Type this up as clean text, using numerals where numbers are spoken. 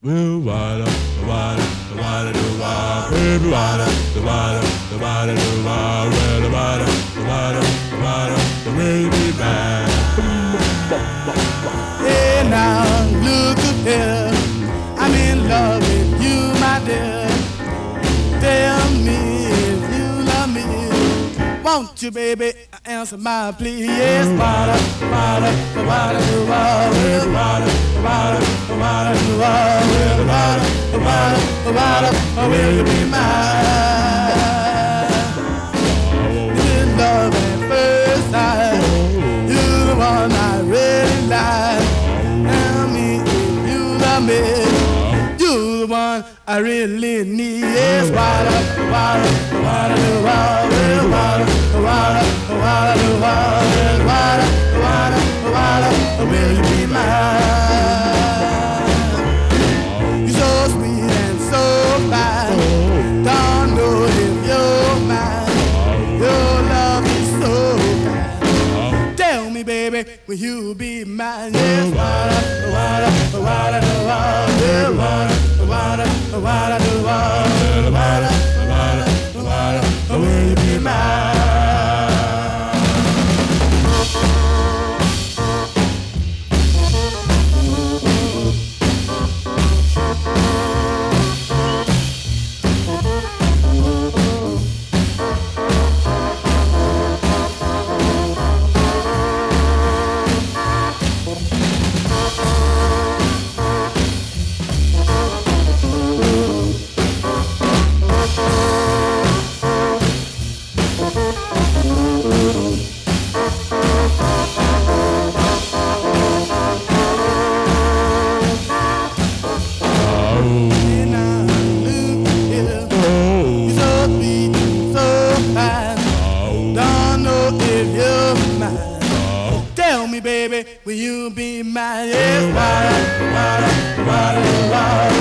Well, wada, wada, wada, do wada, baby, wada, wada, wada, do wada, well, wada, wada, wada, the way we back. Hey, now look up here, I'm in love with you, my dear. Tell me if you love me. Won't you, baby, answer my plea? Yes, wada, wada, wada, do wada, wada, wada, wada, do wada, wada, wada, wada, will you be mine? In love at first sight, you're the one I really like. Tell me if you love me. You're the one I really need. Yes, wada, wada, wada, do wada, wada, wada, wada, do wada, wada, wada, wada, will you be mine? You're so sweet and so fine. Don't know if you're mine. Your love is so kind. Tell me, baby, will you be mine? Yes, wada, wada, wada, do wada, wada, wada, wada, do wada, wada, wada, wada, will you be mine? Tell me, baby, will you be mine? Yes, wada, wada, wada, wada.